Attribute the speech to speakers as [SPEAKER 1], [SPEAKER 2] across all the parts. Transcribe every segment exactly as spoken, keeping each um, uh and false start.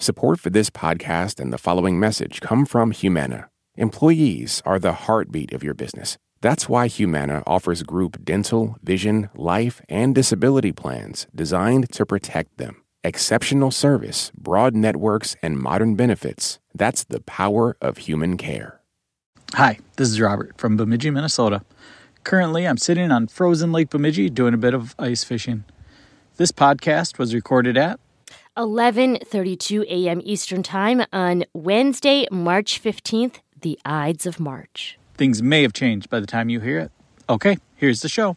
[SPEAKER 1] Support for this podcast and the following message come from Humana. Employees are the heartbeat of your business. That's why Humana offers group dental, vision, life, and disability plans designed to protect them. Exceptional service, broad networks, and modern benefits. That's the power of human care.
[SPEAKER 2] Hi, this is Robert from Bemidji, Minnesota. Currently, I'm sitting on frozen Lake Bemidji doing a bit of ice fishing. This podcast was recorded at
[SPEAKER 3] eleven thirty-two a.m. Eastern Time on Wednesday, March fifteenth, the Ides of March.
[SPEAKER 2] Things may have changed by the time you hear it. Okay, here's the show.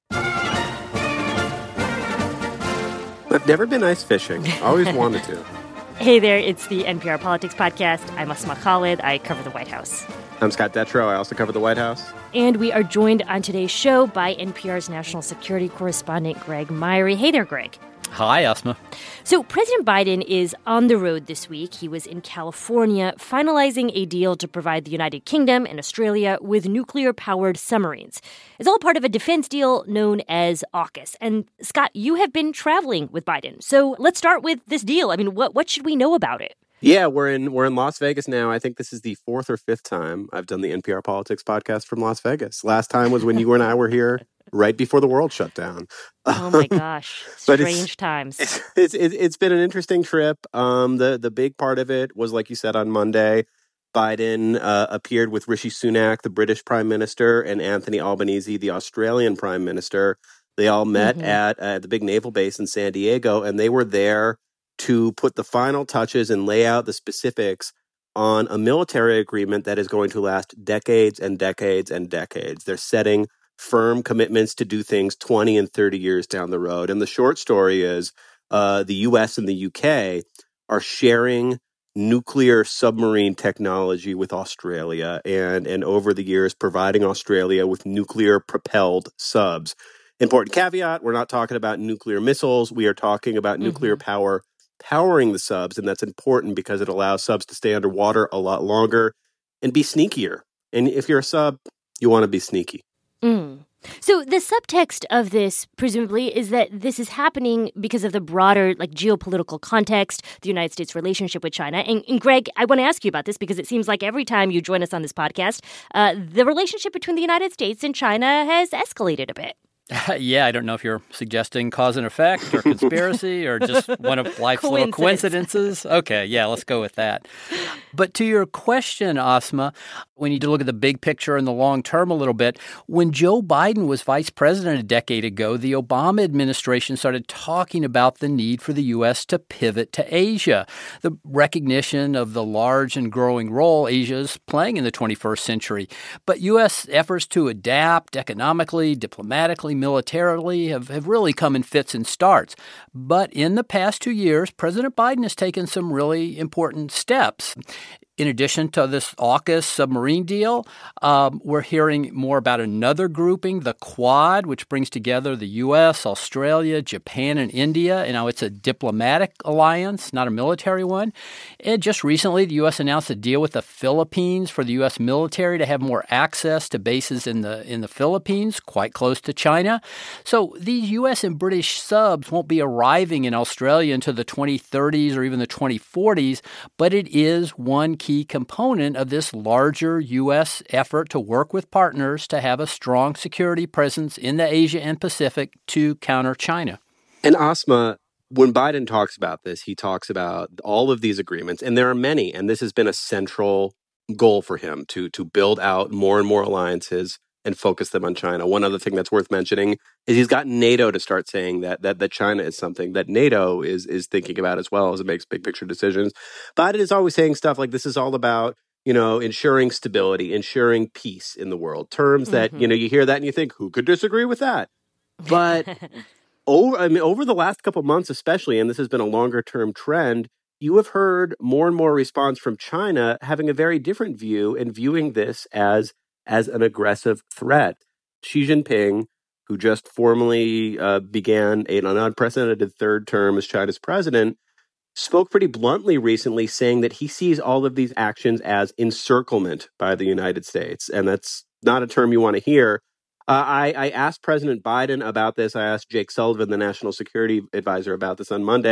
[SPEAKER 4] I've never been ice fishing. Always wanted to.
[SPEAKER 3] Hey there, it's the N P R Politics Podcast. I'm Asma Khalid. I cover the White House.
[SPEAKER 4] I'm Scott Detrow. I also cover the White House.
[SPEAKER 3] And we are joined on today's show by N P R's national security correspondent, Greg Myrie. Hey there, Greg.
[SPEAKER 5] Hi, Asma.
[SPEAKER 3] So President Biden is on the road this week. He was in California finalizing a deal to provide the United Kingdom and Australia with nuclear-powered submarines. It's all part of a defense deal known as AUKUS. And Scott, you have been traveling with Biden. So let's start with this deal. I mean, what what should we know about it?
[SPEAKER 4] Yeah, we're in we're in Las Vegas now. I think this is the fourth or fifth time I've done the N P R Politics Podcast from Las Vegas. Last time was when you and I were here right before the world shut down.
[SPEAKER 3] Oh my gosh, strange it's, times.
[SPEAKER 4] It's, it's it's been an interesting trip. Um, the the big part of it was, like you said, on Monday, Biden uh, appeared with Rishi Sunak, the British Prime Minister, and Anthony Albanese, the Australian Prime Minister. They all met mm-hmm. at uh, the big naval base in San Diego, and they were there to put the final touches and lay out the specifics on a military agreement that is going to last decades and decades and decades. They're setting firm commitments to do things twenty and thirty years down the road. And the short story is uh, the U S and the U K are sharing nuclear submarine technology with Australia and, and over the years providing Australia with nuclear-propelled subs. Important caveat, we're not talking about nuclear missiles. We are talking about mm-hmm. nuclear power powering the subs, and that's important because it allows subs to stay underwater a lot longer and be sneakier. And if you're a sub, you want to be sneaky.
[SPEAKER 3] Mm. So the subtext of this, presumably, is that this is happening because of the broader, like, geopolitical context, the United States' relationship with China. And, and Greg, I want to ask you about this because it seems like every time you join us on this podcast, uh, the relationship between the United States and China has escalated a bit.
[SPEAKER 5] Yeah, I don't know if you're suggesting cause and effect or conspiracy or just one of life's little coincidences. Okay, yeah, let's go with that. But to your question, Asma, when you look at the big picture and the long term a little bit, when Joe Biden was vice president a decade ago, the Obama administration started talking about the need for the U S to pivot to Asia, the recognition of the large and growing role Asia is playing in the twenty-first century. But U S efforts to adapt economically, diplomatically, militarily have, have really come in fits and starts. But in the past two years, President Biden has taken some really important steps. In addition to this AUKUS submarine deal, um, we're hearing more about another grouping, the Quad, which brings together the U S, Australia, Japan, and India. And now it's a diplomatic alliance, not a military one. And just recently, the U S announced a deal with the Philippines for the U S military to have more access to bases in the in the Philippines, quite close to China. So these U S and British subs won't be arriving in Australia until the twenty thirties or even the twenty forties, but it is one key key component of this larger U S effort to work with partners to have a strong security presence in the Asia and Pacific to counter China.
[SPEAKER 4] And Asma, when Biden talks about this, he talks about all of these agreements, and there are many, and this has been a central goal for him to, to build out more and more alliances and focus them on China. One other thing that's worth mentioning is he's got NATO to start saying that that that China is something that NATO is is thinking about as well as it makes big picture decisions. Biden is always saying stuff like this is all about, you know, ensuring stability, ensuring peace in the world. Terms that, mm-hmm. you know, you hear that and you think, who could disagree with that? But over, I mean, over the last couple of months especially, and this has been a longer term trend, you have heard more and more response from China having a very different view and viewing this as as an aggressive threat. Xi Jinping, who just formally uh, began an unprecedented third term as China's president, spoke pretty bluntly recently, saying that he sees all of these actions as encirclement by the United States. And that's not a term you want to hear. Uh, I, I asked President Biden about this. I asked Jake Sullivan, the national security advisor, about this on Monday.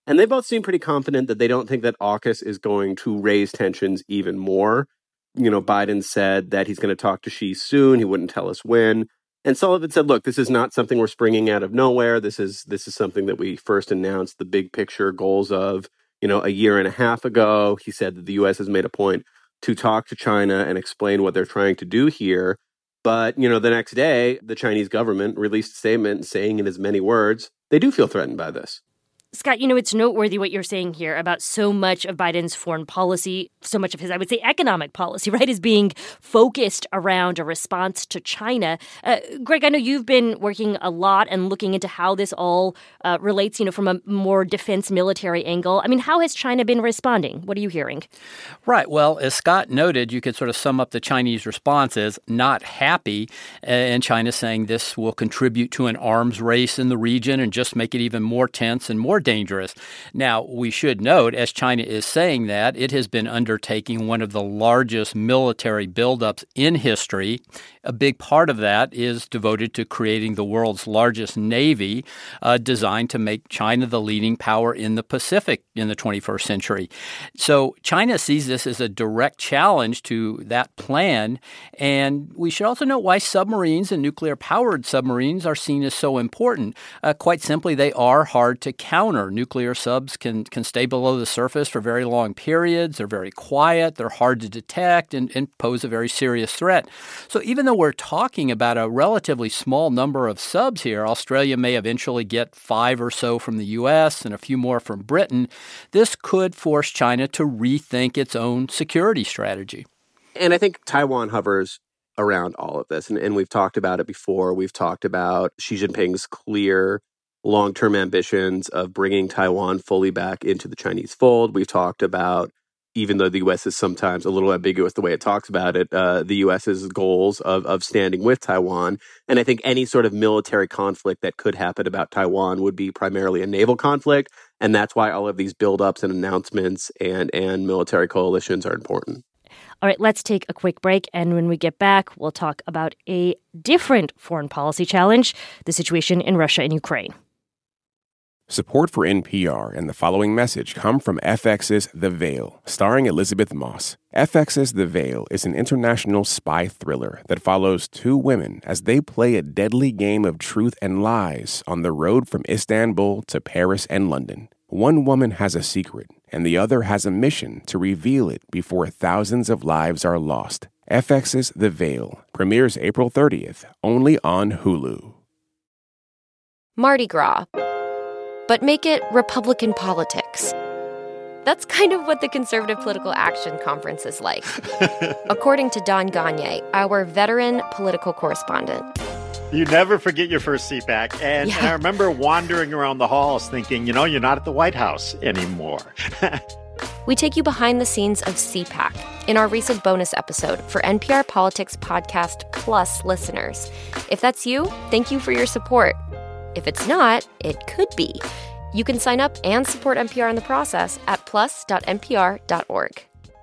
[SPEAKER 4] And they both seem pretty confident that they don't think that AUKUS is going to raise tensions even more. You know, Biden said that he's going to talk to Xi soon. He wouldn't tell us when. And Sullivan said, look, this is not something we're springing out of nowhere. This is this is something that we first announced the big picture goals of, you know, a year and a half ago. He said that the U S has made a point to talk to China and explain what they're trying to do here. But, you know, the next day, the Chinese government released a statement saying in as many words, they do feel threatened by this.
[SPEAKER 3] Scott, you know, it's noteworthy what you're saying here about so much of Biden's foreign policy, so much of his, I would say, economic policy, right, is being focused around a response to China. Uh, Greg, I know you've been working a lot and looking into how this all uh, relates, you know, from a more defense military angle. I mean, how has China been responding? What are you hearing?
[SPEAKER 5] Right. Well, as Scott noted, you could sort of sum up the Chinese response as not happy, and China saying this will contribute to an arms race in the region and just make it even more tense and more dangerous. Now, we should note, as China is saying that, it has been undertaking one of the largest military buildups in history. A big part of that is devoted to creating the world's largest navy, uh, designed to make China the leading power in the Pacific in the twenty-first century. So China sees this as a direct challenge to that plan. And we should also note why submarines and nuclear-powered submarines are seen as so important. Uh, quite simply, they are hard to counter. Nuclear subs can can stay below the surface for very long periods. They're very quiet. They're hard to detect and, and pose a very serious threat. So even though we're talking about a relatively small number of subs here, Australia may eventually get five or so from the U S and a few more from Britain, this could force China to rethink its own security strategy.
[SPEAKER 4] And I think Taiwan hovers around all of this. And, and we've talked about it before. We've talked about Xi Jinping's clear long-term ambitions of bringing Taiwan fully back into the Chinese fold. We've talked about, even though the U S is sometimes a little ambiguous the way it talks about it, uh, the US's goals of, of standing with Taiwan. And I think any sort of military conflict that could happen about Taiwan would be primarily a naval conflict. And that's why all of these buildups and announcements and, and military coalitions are important.
[SPEAKER 3] All right, let's take a quick break. And when we get back, we'll talk about a different foreign policy challenge, the situation in Russia and Ukraine.
[SPEAKER 1] Support for N P R and the following message come from F X's The Veil, starring Elizabeth Moss. F X's The Veil is an international spy thriller that follows two women as they play a deadly game of truth and lies on the road from Istanbul to Paris and London. One woman has a secret, and the other has a mission to reveal it before thousands of lives are lost. F X's The Veil premieres April thirtieth, only on Hulu.
[SPEAKER 6] Mardi Gras. But make it Republican politics. That's kind of what the Conservative Political Action Conference is like. According to Don Gagne, our veteran political correspondent.
[SPEAKER 7] You never forget your first C PAC. And,
[SPEAKER 6] yeah.
[SPEAKER 7] and I remember wandering around the halls thinking, you know, you're not at the White House anymore.
[SPEAKER 6] We take you behind the scenes of C PAC in our recent bonus episode for N P R Politics Podcast Plus listeners. If that's you, thank you for your support. If it's not, it could be. You can sign up and support N P R in the process at plus dot n p r dot org.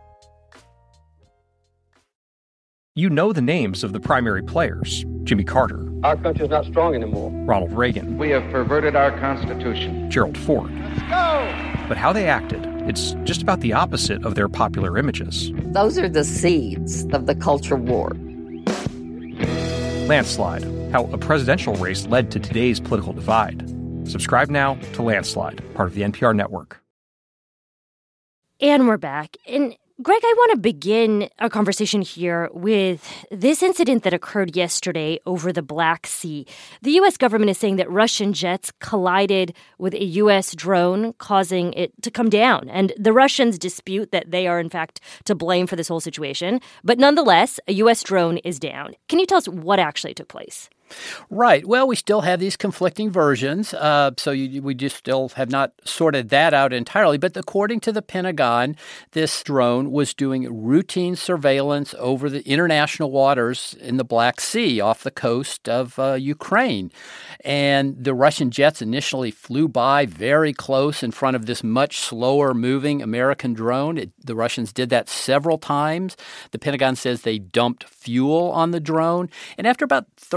[SPEAKER 8] You know the names of the primary players. Jimmy Carter.
[SPEAKER 9] Our country's not strong anymore.
[SPEAKER 8] Ronald Reagan.
[SPEAKER 9] We have perverted our Constitution.
[SPEAKER 8] Gerald Ford.
[SPEAKER 9] Let's go!
[SPEAKER 8] But how they acted, it's just about the opposite of their popular images.
[SPEAKER 10] Those are the seeds of the culture war.
[SPEAKER 8] Landslide, how a presidential race led to today's political divide. Subscribe now to Landslide, part of the N P R network.
[SPEAKER 3] And we're back. And Greg, I want to begin our conversation here with this incident that occurred yesterday over the Black Sea. The U S government is saying that Russian jets collided with a U S drone, causing it to come down. And the Russians dispute that they are, in fact, to blame for this whole situation. But nonetheless, a U S drone is down. Can you tell us what actually took place?
[SPEAKER 5] Right. Well, we still have these conflicting versions, uh, so you, we just still have not sorted that out entirely. But according to the Pentagon, this drone was doing routine surveillance over the international waters in the Black Sea off the coast of uh, Ukraine. And the Russian jets initially flew by very close in front of this much slower moving American drone. It, the Russians did that several times. The Pentagon says they dumped fuel on the drone. And after about thirty minutes,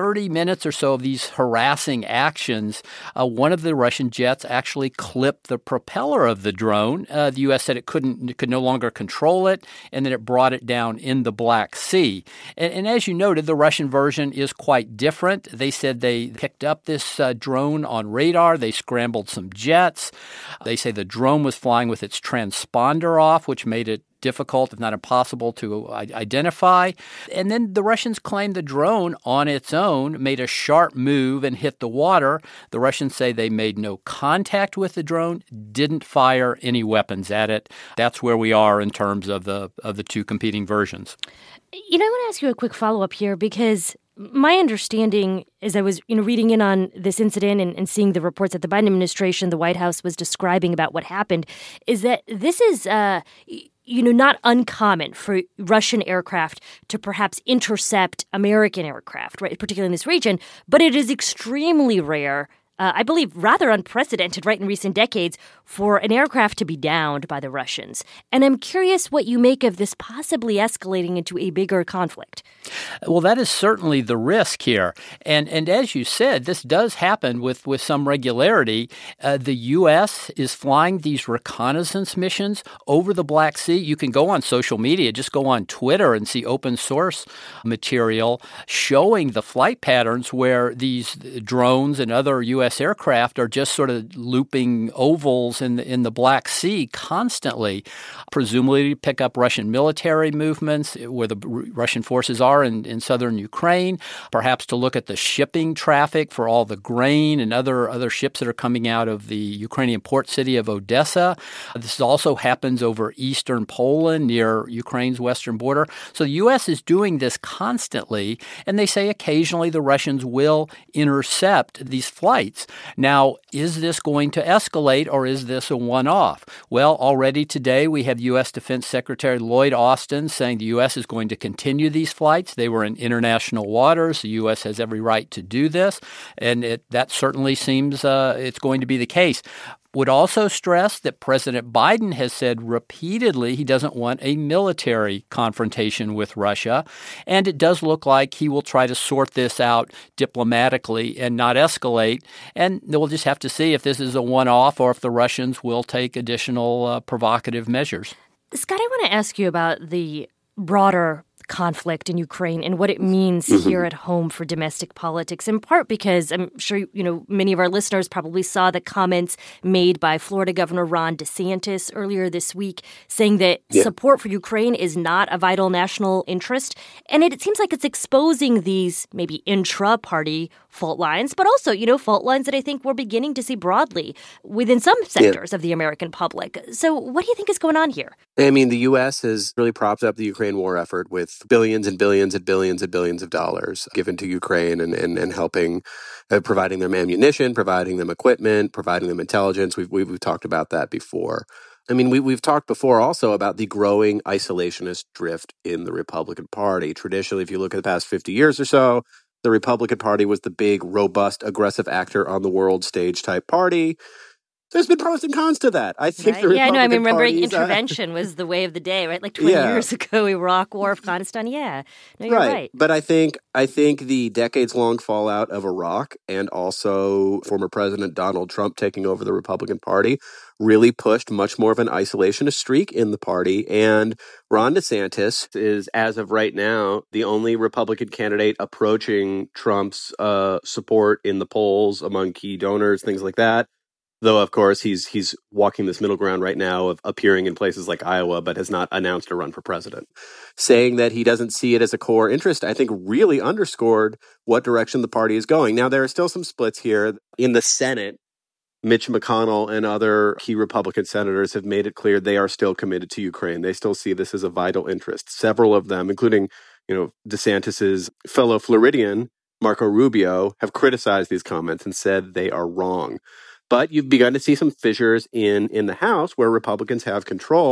[SPEAKER 5] minutes or so of these harassing actions, uh, one of the Russian jets actually clipped the propeller of the drone. Uh, the U S said it couldn't, it could no longer control it, and then it brought it down in the Black Sea. And, and as you noted, the Russian version is quite different. They said they picked up this uh, drone on radar. They scrambled some jets. They say the drone was flying with its transponder off, which made it difficult, if not impossible, to identify. And then the Russians claim the drone on its own made a sharp move and hit the water. The Russians say they made no contact with the drone, didn't fire any weapons at it. That's where we are in terms of the of the two competing versions.
[SPEAKER 3] You know, I want to ask you a quick follow-up here, because my understanding, as I was you know, reading in on this incident and, and seeing the reports that the Biden administration, the White House was describing about what happened, is that this is uh, you know, not uncommon for Russian aircraft to perhaps intercept American aircraft, right, particularly in this region, but it is extremely rare, Uh, I believe rather unprecedented, right, in recent decades, for an aircraft to be downed by the Russians. And I'm curious what you make of this possibly escalating into a bigger conflict.
[SPEAKER 5] Well, that is certainly the risk here. And and as you said, this does happen with, with some regularity. Uh, the U S is flying these reconnaissance missions over the Black Sea. You can go on social media, just go on Twitter and see open source material showing the flight patterns where these drones and other U S aircraft are just sort of looping ovals in the, in the Black Sea constantly, presumably to pick up Russian military movements where the Russian forces are in, in southern Ukraine, perhaps to look at the shipping traffic for all the grain and other, other ships that are coming out of the Ukrainian port city of Odessa. This also happens over eastern Poland near Ukraine's western border. So the U S is doing this constantly, and they say occasionally the Russians will intercept these flights. Now, is this going to escalate, or is this a one-off? Well, already today we have U S Defense Secretary Lloyd Austin saying the U S is going to continue these flights. They were in international waters. The U S has every right to do this, and it, that certainly seems uh, it's going to be the case. Would also stress that President Biden has said repeatedly he doesn't want a military confrontation with Russia, and it does look like he will try to sort this out diplomatically and not escalate, and we'll just have to see if this is a one-off or if the Russians will take additional uh, provocative measures.
[SPEAKER 3] Scott, I want to ask you about the broader conflict in Ukraine and what it means mm-hmm. here at home for domestic politics, in part because I'm sure, you know, many of our listeners probably saw the comments made by Florida Governor Ron DeSantis earlier this week saying that yeah. support for Ukraine is not a vital national interest. And it, it seems like it's exposing these maybe intra-party fault lines, but also, you know, fault lines that I think we're beginning to see broadly within some sectors yeah. of the American public. So what do you think is going on here?
[SPEAKER 4] I mean, the U S has really propped up the Ukraine war effort with billions and billions and billions and billions of dollars given to Ukraine and, and, and helping, uh, providing them ammunition, providing them equipment, providing them intelligence. We've, we've, we've talked about that before. I mean, we, we've talked before also about the growing isolationist drift in the Republican Party. Traditionally, if you look at the past fifty years or so, the Republican Party was the big, robust, aggressive actor on the world stage type party. There's been pros and cons to that. I think
[SPEAKER 3] right?
[SPEAKER 4] the Republican
[SPEAKER 3] Yeah, no, I mean, remembering
[SPEAKER 4] parties,
[SPEAKER 3] intervention uh, was the way of the day, right? Like twenty
[SPEAKER 4] yeah.
[SPEAKER 3] years ago, Iraq War, Afghanistan. Yeah, no, you're
[SPEAKER 4] right.
[SPEAKER 3] right.
[SPEAKER 4] But I think I think the decades-long fallout of Iraq and also former President Donald Trump taking over the Republican Party really pushed much more of an isolationist streak in the party. And Ron DeSantis is, as of right now, the only Republican candidate approaching Trump's uh, support in the polls among key donors, things like that. Though, of course, he's he's walking this middle ground right now of appearing in places like Iowa, but has not announced a run for president. Saying that he doesn't see it as a core interest, I think really underscored what direction the party is going. Now, there are still some splits here. In the Senate, Mitch McConnell and other key Republican senators have made it clear they are still committed to Ukraine. They still see this as a vital interest. Several of them, including, you know, DeSantis's fellow Floridian, Marco Rubio, have criticized these comments and said they are wrong. But you've begun to see some fissures in, in the House where Republicans have control.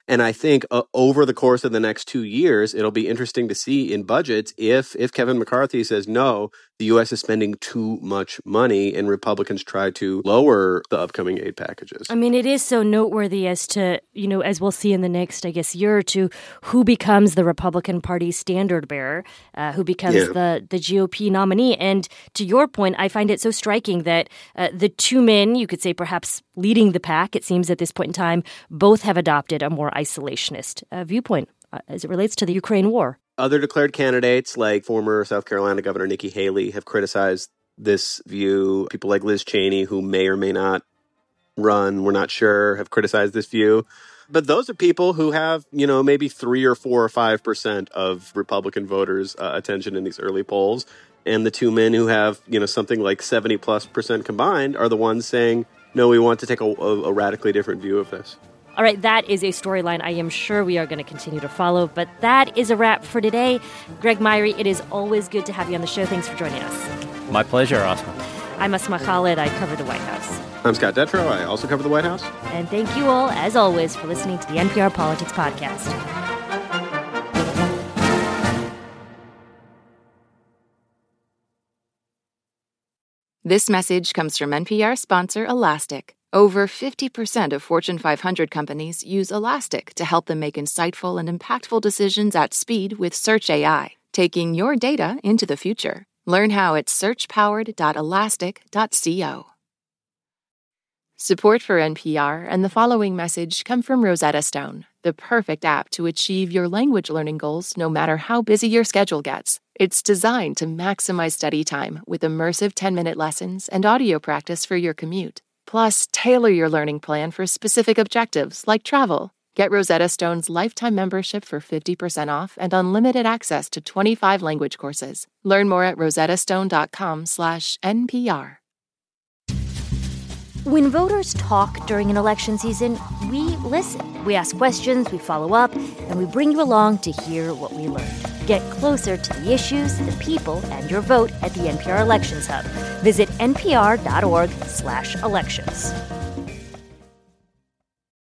[SPEAKER 4] And I think uh, over the course of the next two years, it'll be interesting to see in budgets if if Kevin McCarthy says, no, the U S is spending too much money and Republicans try to lower the upcoming aid packages.
[SPEAKER 3] I mean, it is so noteworthy as to, you know, as we'll see in the next, I guess, year or two, who becomes the Republican Party's standard bearer, uh, who becomes
[SPEAKER 4] Yeah.
[SPEAKER 3] the, the G O P nominee. And to your point, I find it so striking that uh, the two men, you could say perhaps leading the pack, it seems at this point in time, both have adopted a more isolationist uh, viewpoint uh, as it relates to the Ukraine war.
[SPEAKER 4] Other declared candidates like former South Carolina Governor Nikki Haley have criticized this view. People like Liz Cheney, who may or may not run, we're not sure, have criticized this view. But those are people who have, you know, maybe three or four or five percent of Republican voters' uh, attention in these early polls. And the two men who have, you know, something like seventy plus percent combined are the ones saying, no, we want to take a, a, a radically different view of this.
[SPEAKER 3] All right, that is a storyline I am sure we are going to continue to follow. But that is a wrap for today. Greg Myrie, it is always good to have you on the show. Thanks for joining us.
[SPEAKER 5] My pleasure, Asma.
[SPEAKER 3] I'm Asma Khalid. I cover the White House.
[SPEAKER 4] I'm Scott Detrow. I also cover the White House.
[SPEAKER 3] And thank you all, as always, for listening to the N P R Politics Podcast.
[SPEAKER 11] This message comes from N P R sponsor Elastic. Over fifty percent of Fortune five hundred companies use Elastic to help them make insightful and impactful decisions at speed with Search A I, taking your data into the future. Learn how at search powered dot elastic dot co. Support for N P R and the following message come from Rosetta Stone, the perfect app to achieve your language learning goals no matter how busy your schedule gets. It's designed to maximize study time with immersive ten-minute lessons and audio practice for your commute. Plus, tailor your learning plan for specific objectives like travel. Get Rosetta Stone's lifetime membership for fifty percent off and unlimited access to twenty-five language courses. Learn more at rosettastone.com slash NPR.
[SPEAKER 3] When voters talk during an election season, we listen. We ask questions, we follow up, and we bring you along to hear what we learned. Get closer to the issues, the people, and your vote at the N P R Elections Hub. Visit npr.org slash elections.